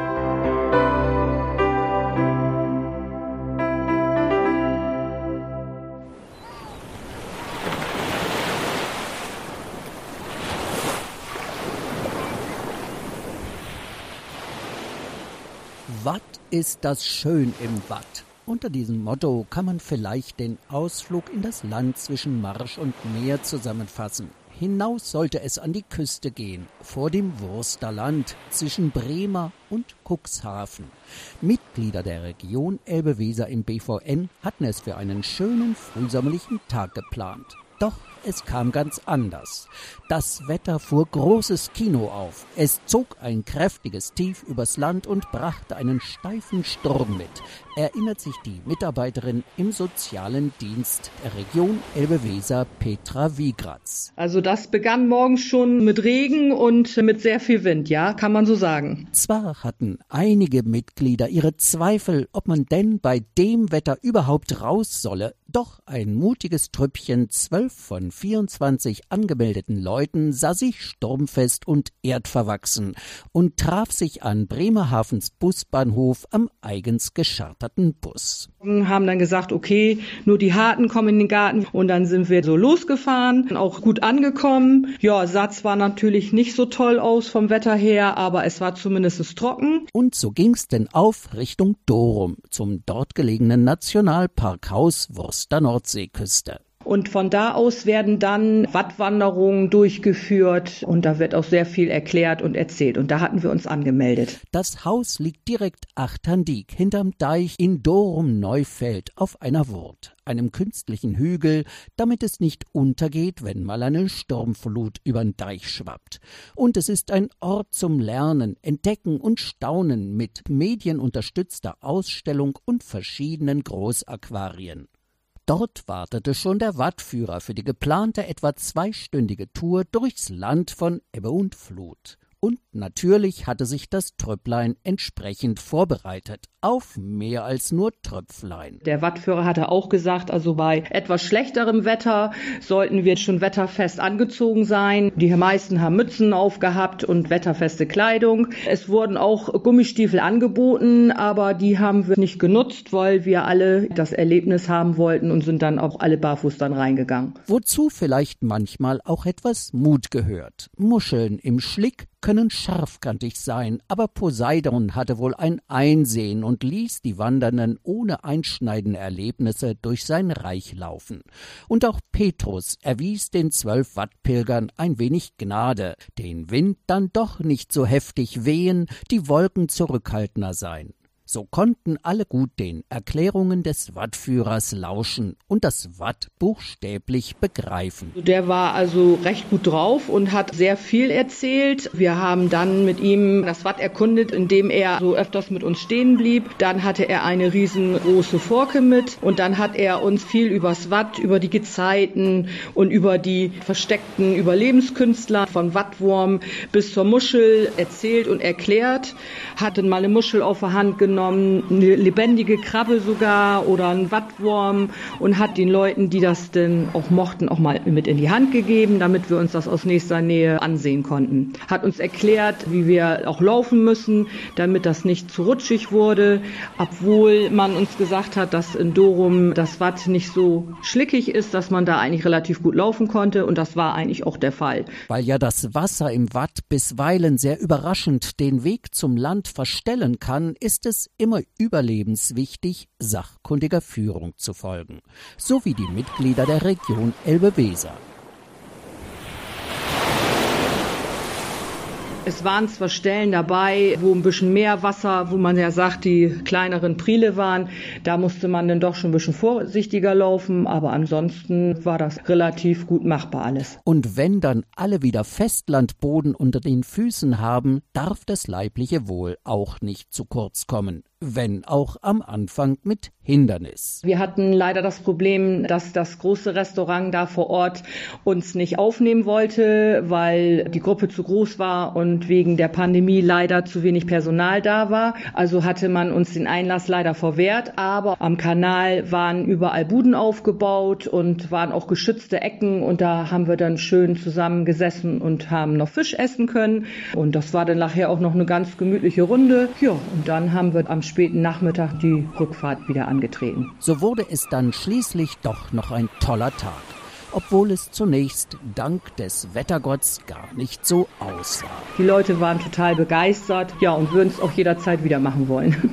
Watt ist das schön im Watt. Unter diesem Motto kann man vielleicht den Ausflug in das Land zwischen Marsch und Meer zusammenfassen. Hinaus sollte es an die Küste gehen, vor dem Wursterland zwischen Bremer und Cuxhaven. Mitglieder der Region Elbe-Weser im BVN hatten es für einen schönen frühsommerlichen Tag geplant. Doch es kam ganz anders. Das Wetter fuhr großes Kino auf. Es zog ein kräftiges Tief übers Land und brachte einen steifen Sturm mit, erinnert sich die Mitarbeiterin im sozialen Dienst der Region Elbe-Weser, Petra Wiegratz. Also das begann morgens schon mit Regen und mit sehr viel Wind, ja, kann man so sagen. Zwar hatten einige Mitglieder ihre Zweifel, ob man denn bei dem Wetter überhaupt raus solle, doch ein mutiges Trüppchen 12 von 24 angemeldeten Leuten sah sich sturmfest und erdverwachsen und traf sich an Bremerhavens Busbahnhof am eigens gescharterten Bus. Haben dann gesagt, okay, nur die Harten kommen in den Garten und dann sind wir so losgefahren, auch gut angekommen. Ja, sah zwar natürlich nicht so toll aus vom Wetter her, aber es war zumindest trocken. Und so ging's denn auf Richtung Dorum, zum dort gelegenen Nationalparkhaus Wurster Nordseeküste. Und von da aus werden dann Wattwanderungen durchgeführt und da wird auch sehr viel erklärt und erzählt. Und da hatten wir uns angemeldet. Das Haus liegt direkt Achterndiek hinterm Deich in Dorum-Neufeld auf einer Wurt, einem künstlichen Hügel, damit es nicht untergeht, wenn mal eine Sturmflut übern Deich schwappt. Und es ist ein Ort zum Lernen, Entdecken und Staunen mit medienunterstützter Ausstellung und verschiedenen Großaquarien. Dort wartete schon der Wattführer für die geplante etwa 2-stündige Tour durchs Land von Ebbe und Flut. Und natürlich hatte sich das Tröpplein entsprechend vorbereitet auf mehr als nur Tröpflein. Der Wattführer hatte auch gesagt, also bei etwas schlechterem Wetter sollten wir schon wetterfest angezogen sein. Die meisten haben Mützen aufgehabt und wetterfeste Kleidung. Es wurden auch Gummistiefel angeboten, aber die haben wir nicht genutzt, weil wir alle das Erlebnis haben wollten und sind dann auch alle barfuß dann reingegangen. Wozu vielleicht manchmal auch etwas Mut gehört. Muscheln im Schlick können scharfkantig sein, aber Poseidon hatte wohl ein Einsehen und ließ die Wandernden ohne einschneidende Erlebnisse durch sein Reich laufen. Und auch Petrus erwies den 12 Wattpilgern ein wenig Gnade, den Wind dann doch nicht so heftig wehen, die Wolken zurückhaltender sein. So konnten alle gut den Erklärungen des Wattführers lauschen und das Watt buchstäblich begreifen. Der war also recht gut drauf und hat sehr viel erzählt. Wir haben dann mit ihm das Watt erkundet, indem er so öfters mit uns stehen blieb. Dann hatte er eine riesengroße Forke mit und dann hat er uns viel übers Watt, über die Gezeiten und über die versteckten Überlebenskünstler von Wattwurm bis zur Muschel erzählt und erklärt. Hatte mal eine Muschel auf der Hand genommen, eine lebendige Krabbe sogar oder einen Wattwurm und hat den Leuten, die das denn auch mochten, auch mal mit in die Hand gegeben, damit wir uns das aus nächster Nähe ansehen konnten. Hat uns erklärt, wie wir auch laufen müssen, damit das nicht zu rutschig wurde, obwohl man uns gesagt hat, dass in Dorum das Watt nicht so schlickig ist, dass man da eigentlich relativ gut laufen konnte und das war eigentlich auch der Fall. Weil ja das Wasser im Watt bisweilen sehr überraschend den Weg zum Land verstellen kann, ist es immer überlebenswichtig, sachkundiger Führung zu folgen, so wie die Mitglieder der Region Elbe-Weser. Es waren zwar Stellen dabei, wo ein bisschen mehr Wasser, wo man ja sagt, die kleineren Priele waren, da musste man dann doch schon ein bisschen vorsichtiger laufen, aber ansonsten war das relativ gut machbar alles. Und wenn dann alle wieder Festlandboden unter den Füßen haben, darf das leibliche Wohl auch nicht zu kurz kommen. Wenn auch am Anfang mit Hindernis. Wir hatten leider das Problem, dass das große Restaurant da vor Ort uns nicht aufnehmen wollte, weil die Gruppe zu groß war und wegen der Pandemie leider zu wenig Personal da war. Also hatte man uns den Einlass leider verwehrt, aber am Kanal waren überall Buden aufgebaut und waren auch geschützte Ecken und da haben wir dann schön zusammen gesessen und haben noch Fisch essen können und das war dann nachher auch noch eine ganz gemütliche Runde. Ja, und dann haben wir am späten Nachmittag die Rückfahrt wieder angetreten. So wurde es dann schließlich doch noch ein toller Tag, obwohl es zunächst dank des Wettergotts gar nicht so aussah. Die Leute waren total begeistert, ja, und würden es auch jederzeit wieder machen wollen.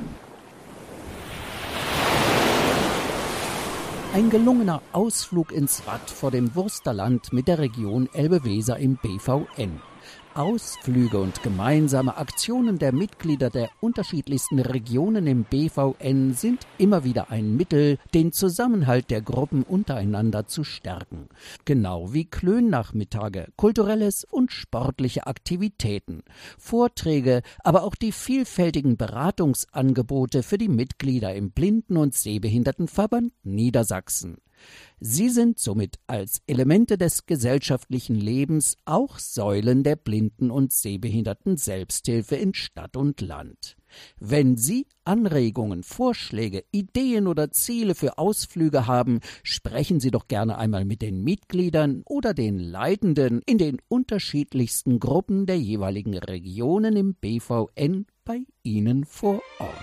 Ein gelungener Ausflug ins Watt vor dem Wursterland mit der Region Elbe-Weser im BVN. Ausflüge und gemeinsame Aktionen der Mitglieder der unterschiedlichsten Regionen im BVN sind immer wieder ein Mittel, den Zusammenhalt der Gruppen untereinander zu stärken. Genau wie Klönnachmittage, kulturelles und sportliche Aktivitäten, Vorträge, aber auch die vielfältigen Beratungsangebote für die Mitglieder im Blinden- und Sehbehindertenverband Niedersachsen. Sie sind somit als Elemente des gesellschaftlichen Lebens auch Säulen der Blinden- und Sehbehinderten-Selbsthilfe in Stadt und Land. Wenn Sie Anregungen, Vorschläge, Ideen oder Ziele für Ausflüge haben, sprechen Sie doch gerne einmal mit den Mitgliedern oder den Leitenden in den unterschiedlichsten Gruppen der jeweiligen Regionen im BVN bei Ihnen vor Ort.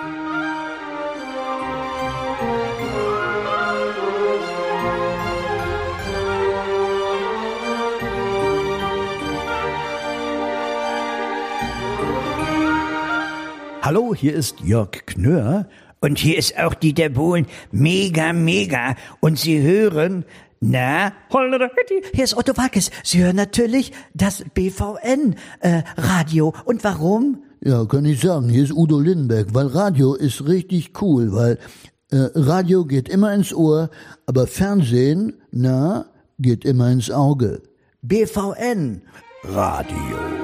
Hallo, hier ist Jörg Knör. Und hier ist auch Dieter Bohlen. Mega, mega. Und Sie hören, hier ist Otto Walkes. Sie hören natürlich das BVN-Radio. Und warum? Ja, kann ich sagen, hier ist Udo Lindenberg, weil Radio ist richtig cool, weil Radio geht immer ins Ohr, aber Fernsehen, geht immer ins Auge. BVN Radio.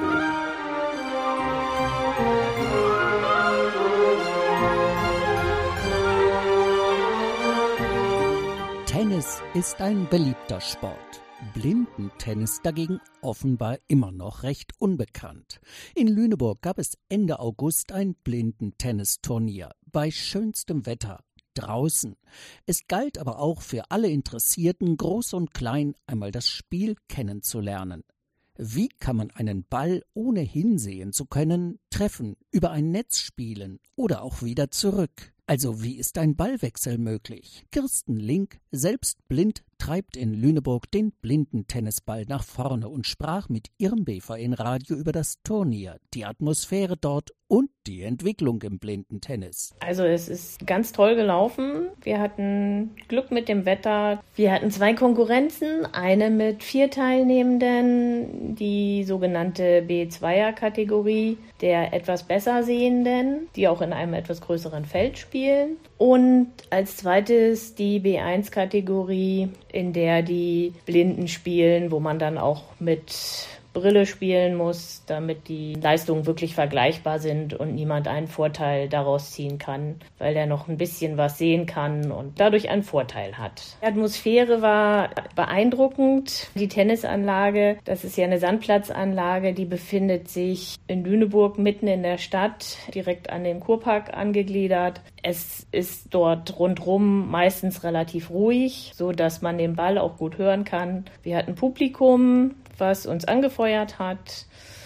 Tennis ist ein beliebter Sport. Blindentennis dagegen offenbar immer noch recht unbekannt. In Lüneburg gab es Ende August ein Blindentennisturnier bei schönstem Wetter draußen. Es galt aber auch für alle Interessierten, groß und klein, einmal das Spiel kennenzulernen. Wie kann man einen Ball, ohne hinsehen zu können, treffen, über ein Netz spielen oder auch wieder zurück? Also wie ist ein Ballwechsel möglich? Kirsten Link, selbst blind, treibt in Lüneburg den Blindentennisball nach vorne und sprach mit ihrem BVN-Radio über das Turnier, die Atmosphäre dort und die Entwicklung im Blindentennis. Also es ist ganz toll gelaufen. Wir hatten Glück mit dem Wetter. Wir hatten 2 Konkurrenzen, eine mit 4 Teilnehmenden, die sogenannte B2er-Kategorie der etwas besser Sehenden, die auch in einem etwas größeren Feld spielen. Und als zweites die B1-Kategorie, in der die Blinden spielen, wo man dann auch mit Brille spielen muss, damit die Leistungen wirklich vergleichbar sind und niemand einen Vorteil daraus ziehen kann, weil er noch ein bisschen was sehen kann und dadurch einen Vorteil hat. Die Atmosphäre war beeindruckend. Die Tennisanlage, das ist ja eine Sandplatzanlage, die befindet sich in Lüneburg mitten in der Stadt, direkt an den Kurpark angegliedert. Es ist dort rundherum meistens relativ ruhig, so dass man den Ball auch gut hören kann. Wir hatten Publikum, was uns angefeuert hat.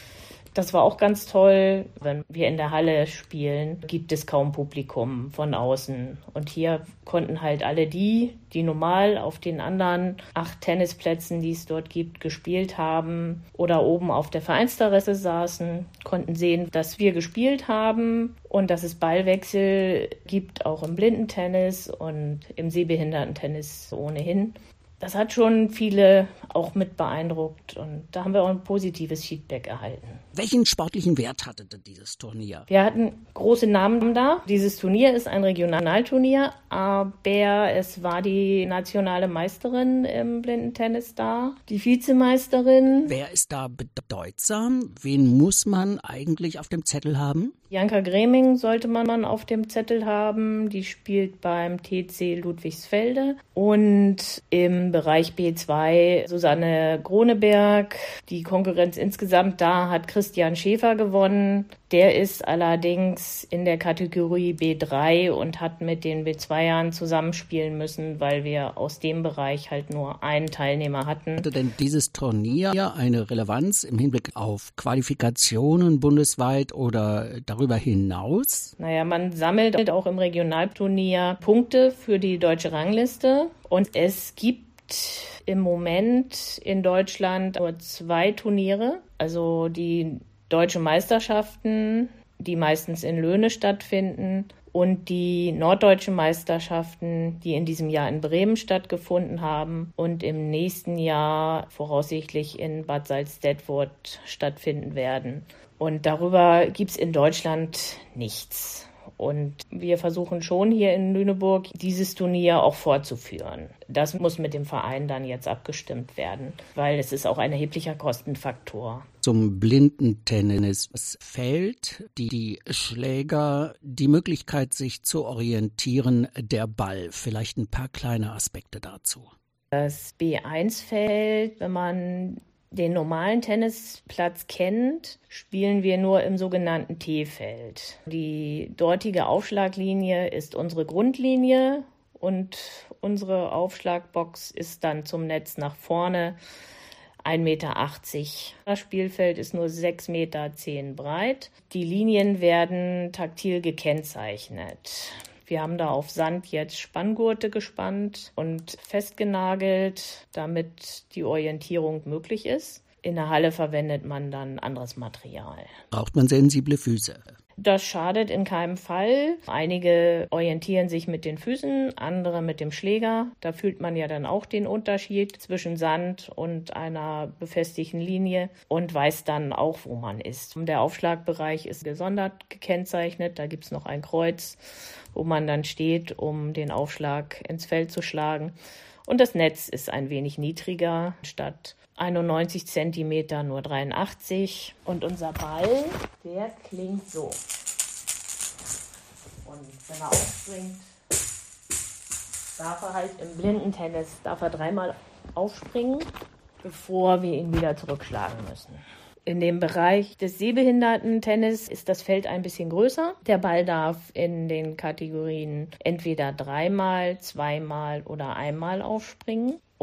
Das war auch ganz toll. Wenn wir in der Halle spielen, gibt es kaum Publikum von außen. Und hier konnten halt alle die normal auf den anderen 8 Tennisplätzen, die es dort gibt, gespielt haben oder oben auf der Vereinsterrasse saßen, konnten sehen, dass wir gespielt haben und dass es Ballwechsel gibt, auch im Blindentennis und im Sehbehindertentennis ohnehin. Das hat schon viele auch mit beeindruckt und da haben wir auch ein positives Feedback erhalten. Welchen sportlichen Wert hatte denn dieses Turnier? Wir hatten große Namen da. Dieses Turnier ist ein Regionalturnier, aber es war die nationale Meisterin im Blindentennis da, die Vizemeisterin. Wer ist da bedeutsam? Wen muss man eigentlich auf dem Zettel haben? Janka Greming sollte man auf dem Zettel haben. Die spielt beim TC Ludwigsfelde. Und im Bereich B2 Susanne Groneberg. Die Konkurrenz insgesamt da hat Christian Schäfer gewonnen. Der ist allerdings in der Kategorie B3 und hat mit den B2ern zusammenspielen müssen, weil wir aus dem Bereich halt nur einen Teilnehmer hatten. Hatte denn dieses Turnier eine Relevanz im Hinblick auf Qualifikationen bundesweit oder darüber hinaus? Naja, man sammelt auch im Regionalturnier Punkte für die deutsche Rangliste und es gibt im Moment in Deutschland nur 2 Turniere, also die Deutsche Meisterschaften, die meistens in Löhne stattfinden, und die norddeutschen Meisterschaften, die in diesem Jahr in Bremen stattgefunden haben und im nächsten Jahr voraussichtlich in Bad Salzdetwold stattfinden werden. Und darüber gibt es in Deutschland nichts. Und wir versuchen schon hier in Lüneburg dieses Turnier auch fortzuführen. Das muss mit dem Verein dann jetzt abgestimmt werden, weil es ist auch ein erheblicher Kostenfaktor. Zum Blindentennis fällt die Schläger die Möglichkeit, sich zu orientieren, der Ball. Vielleicht ein paar kleine Aspekte dazu. Das B1-Feld, wenn man den normalen Tennisplatz kennt, spielen wir nur im sogenannten T-Feld. Die dortige Aufschlaglinie ist unsere Grundlinie und unsere Aufschlagbox ist dann zum Netz nach vorne 1,80 Meter. Das Spielfeld ist nur 6,10 Meter breit. Die Linien werden taktil gekennzeichnet. Wir haben da auf Sand jetzt Spanngurte gespannt und festgenagelt, damit die Orientierung möglich ist. In der Halle verwendet man dann anderes Material. Braucht man sensible Füße? Das schadet in keinem Fall. Einige orientieren sich mit den Füßen, andere mit dem Schläger. Da fühlt man ja dann auch den Unterschied zwischen Sand und einer befestigten Linie und weiß dann auch, wo man ist. Der Aufschlagbereich ist gesondert gekennzeichnet. Da gibt es noch ein Kreuz, wo man dann steht, um den Aufschlag ins Feld zu schlagen. Und das Netz ist ein wenig niedriger, statt 91 Zentimeter nur 83. Und unser Ball, der klingt so. Und wenn er aufspringt, darf er halt im Blindentennis, 3-mal aufspringen, bevor wir ihn wieder zurückschlagen müssen. In dem Bereich des Sehbehindertentennis ist das Feld ein bisschen größer. Der Ball darf in den Kategorien entweder 3-mal, 2-mal oder 1-mal aufspringen.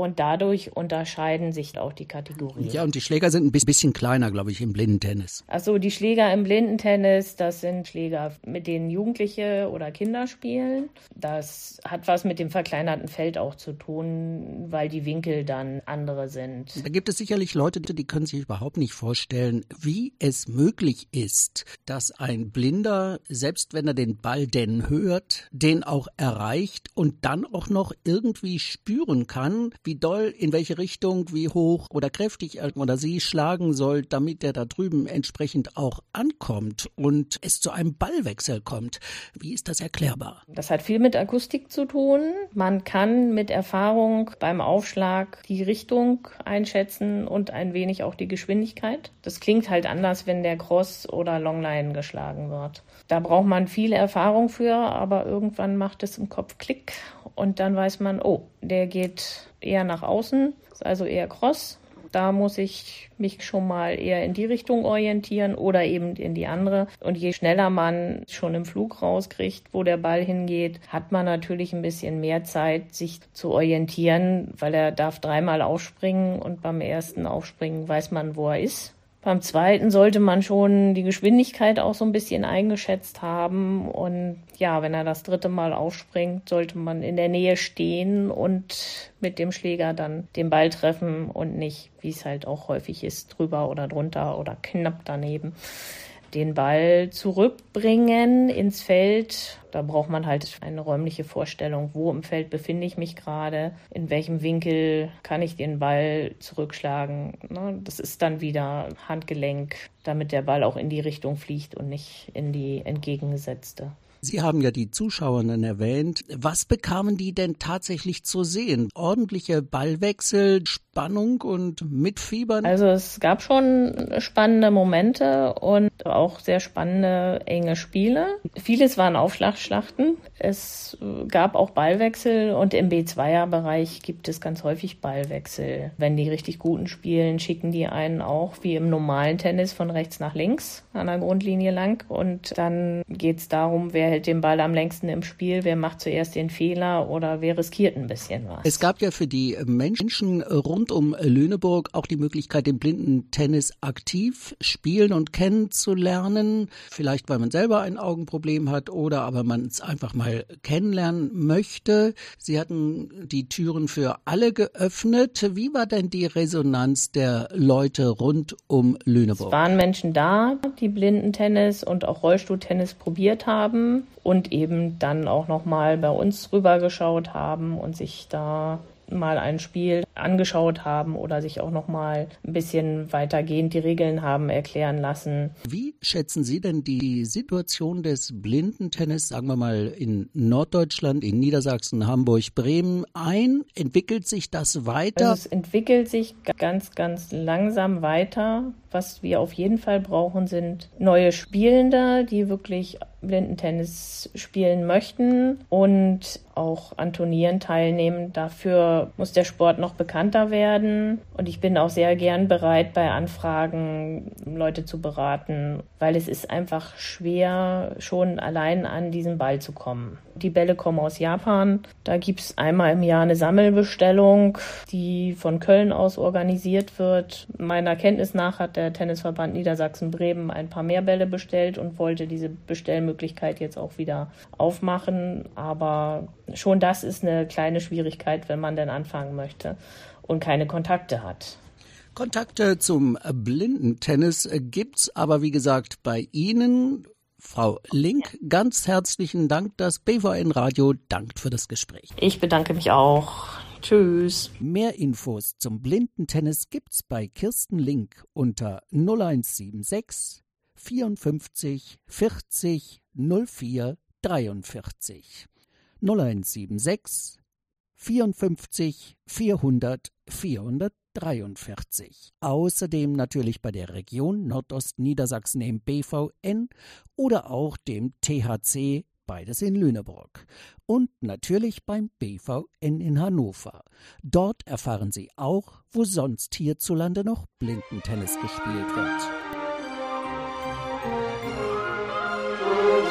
und dadurch unterscheiden sich auch die Kategorien. Ja, und die Schläger sind ein bisschen kleiner, glaube ich, im Blindentennis. Also die Schläger im Blindentennis, das sind Schläger, mit denen Jugendliche oder Kinder spielen. Das hat was mit dem verkleinerten Feld auch zu tun, weil die Winkel dann andere sind. Da gibt es sicherlich Leute, die können sich überhaupt nicht vorstellen, wie es möglich ist, dass ein Blinder, selbst wenn er den Ball denn hört, den auch erreicht und dann auch noch irgendwie spüren kann, wie doll, in welche Richtung, wie hoch oder kräftig er oder sie schlagen soll, damit er da drüben entsprechend auch ankommt und es zu einem Ballwechsel kommt. Wie ist das erklärbar? Das hat viel mit Akustik zu tun. Man kann mit Erfahrung beim Aufschlag die Richtung einschätzen und ein wenig auch die Geschwindigkeit. Das klingt halt anders, wenn der Cross oder Longline geschlagen wird. Da braucht man viel Erfahrung für, aber irgendwann macht es im Kopf Klick und dann weiß man, oh, der geht eher nach außen, ist also eher Cross. Da muss ich mich schon mal eher in die Richtung orientieren oder eben in die andere. Und je schneller man schon im Flug rauskriegt, wo der Ball hingeht, hat man natürlich ein bisschen mehr Zeit, sich zu orientieren, weil er darf 3-mal aufspringen und beim ersten Aufspringen weiß man, wo er ist. Beim zweiten sollte man schon die Geschwindigkeit auch so ein bisschen eingeschätzt haben. Und ja, wenn er das 3. Mal aufspringt, sollte man in der Nähe stehen und mit dem Schläger dann den Ball treffen und nicht, wie es halt auch häufig ist, drüber oder drunter oder knapp daneben. Den Ball zurückbringen ins Feld. Da braucht man halt eine räumliche Vorstellung, wo im Feld befinde ich mich gerade, in welchem Winkel kann ich den Ball zurückschlagen. Das ist dann wieder Handgelenk, damit der Ball auch in die Richtung fliegt und nicht in die entgegengesetzte. Sie haben ja die Zuschauerinnen erwähnt. Was bekamen die denn tatsächlich zu sehen? Ordentliche Ballwechsel, Spannung und Mitfiebern? Also es gab schon spannende Momente und auch sehr spannende, enge Spiele. Vieles waren Aufschlagschlachten. Es gab auch Ballwechsel und im B2er-Bereich gibt es ganz häufig Ballwechsel. Wenn die richtig Guten spielen, schicken die einen auch wie im normalen Tennis von rechts nach links an der Grundlinie lang. Und dann geht es darum, wer hält den Ball am längsten im Spiel, wer macht zuerst den Fehler oder wer riskiert ein bisschen was. Es gab ja für die Menschen rund um Lüneburg auch die Möglichkeit, den Blindentennis aktiv spielen und kennenzulernen. Vielleicht, weil man selber ein Augenproblem hat oder aber man es einfach mal kennenlernen möchte. Sie hatten die Türen für alle geöffnet. Wie war denn die Resonanz der Leute rund um Lüneburg? Es waren Menschen da, die Blindentennis und auch Rollstuhltennis probiert haben und eben dann auch nochmal bei uns rübergeschaut haben und sich da mal ein Spiel angeschaut haben oder sich auch noch mal ein bisschen weitergehend die Regeln haben erklären lassen. Wie schätzen Sie denn die Situation des Blindentennis, sagen wir mal in Norddeutschland, in Niedersachsen, Hamburg, Bremen ein? Entwickelt sich das weiter? Also es entwickelt sich ganz, ganz langsam weiter. Was wir auf jeden Fall brauchen, sind neue Spielende, die wirklich Blindentennis spielen möchten und auch an Turnieren teilnehmen. Dafür muss der Sport noch bekannter werden. Und ich bin auch sehr gern bereit, bei Anfragen Leute zu beraten, weil es ist einfach schwer, schon allein an diesen Ball zu kommen. Die Bälle kommen aus Japan. Da gibt es einmal im Jahr eine Sammelbestellung, die von Köln aus organisiert wird. Meiner Kenntnis nach hat der Tennisverband Niedersachsen-Bremen ein paar mehr Bälle bestellt und wollte diese Bestellmöglichkeit jetzt auch wieder aufmachen. Aber schon das ist eine kleine Schwierigkeit, wenn man denn anfangen möchte und keine Kontakte hat. Kontakte zum Blindentennis gibt's aber wie gesagt bei Ihnen. Frau Link, ganz herzlichen Dank. Das BVN Radio dankt für das Gespräch. Ich bedanke mich auch. Tschüss. Mehr Infos zum Blindentennis gibt's bei Kirsten Link unter 0176 54 40 04 43. 0176 54 400 443. Außerdem natürlich bei der Region Nordostniedersachsen im BVN oder auch dem THC, beides in Lüneburg. Und natürlich beim BVN in Hannover. Dort erfahren Sie auch, wo sonst hierzulande noch Blindentennis gespielt wird.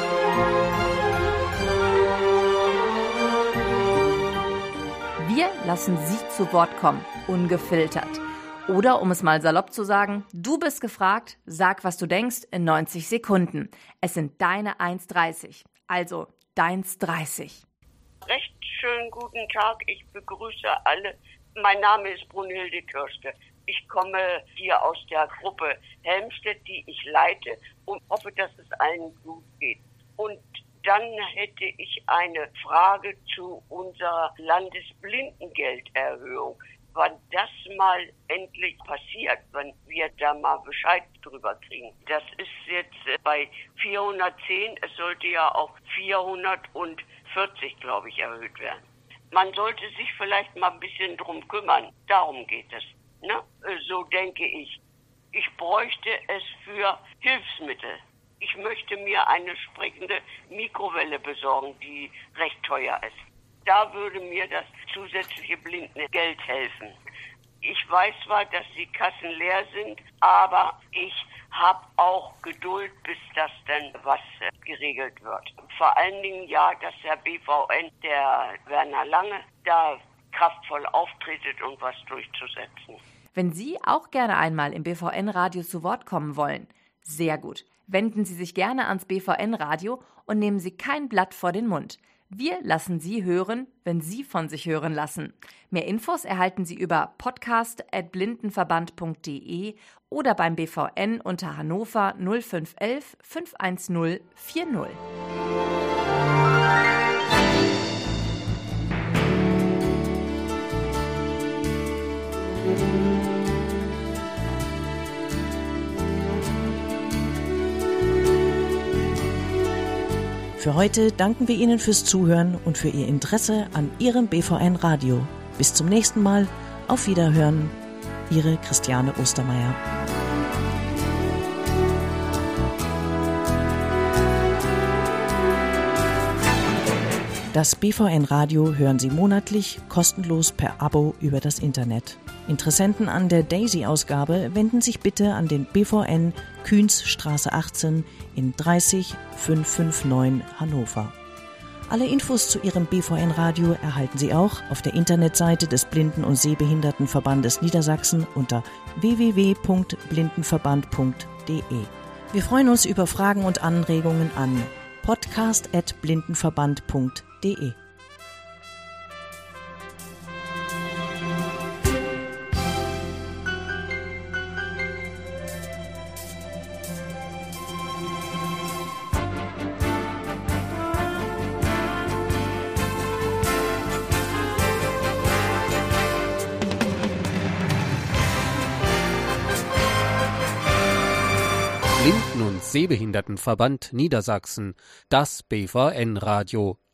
Wir lassen Sie zu Wort kommen, ungefiltert. Oder, um es mal salopp zu sagen, du bist gefragt, sag, was du denkst, in 90 Sekunden. Es sind deine 1,30. Also, deins 30. Recht schönen guten Tag, ich begrüße alle. Mein Name ist Brunhilde Kirste. Ich komme hier aus der Gruppe Helmstedt, die ich leite und hoffe, dass es allen gut geht. Und dann hätte ich eine Frage zu unserer Landesblindengelderhöhung. Wann das mal endlich passiert, wenn wir da mal Bescheid drüber kriegen. Das ist jetzt bei 410, es sollte ja auf 440, glaube ich, erhöht werden. Man sollte sich vielleicht mal ein bisschen drum kümmern. Darum geht es. Ne? So denke ich. Ich bräuchte es für Hilfsmittel. Ich möchte mir eine sprechende Mikrowelle besorgen, die recht teuer ist. Da würde mir das zusätzliche Blindengeld helfen. Ich weiß zwar, dass die Kassen leer sind, aber ich habe auch Geduld, bis das dann was geregelt wird. Vor allen Dingen ja, dass der BVN, der Werner Lange, da kraftvoll auftretet, um was durchzusetzen. Wenn Sie auch gerne einmal im BVN-Radio zu Wort kommen wollen, sehr gut. Wenden Sie sich gerne ans BVN-Radio und nehmen Sie kein Blatt vor den Mund. Wir lassen Sie hören, wenn Sie von sich hören lassen. Mehr Infos erhalten Sie über podcast@blindenverband.de oder beim BVN unter Hannover 0511 510 40. Für heute danken wir Ihnen fürs Zuhören und für Ihr Interesse an Ihrem BVN Radio. Bis zum nächsten Mal. Auf Wiederhören. Ihre Christiane Ostermeier. Das BVN Radio hören Sie monatlich kostenlos per Abo über das Internet. Interessenten an der Daisy-Ausgabe wenden sich bitte an den BVN Kühnsstraße 18 in 30 559 Hannover. Alle Infos zu Ihrem BVN-Radio erhalten Sie auch auf der Internetseite des Blinden- und Sehbehindertenverbandes Niedersachsen unter www.blindenverband.de. Wir freuen uns über Fragen und Anregungen an podcast@blindenverband.de. Blinden- und Sehbehindertenverband Niedersachsen, das BVN-Radio.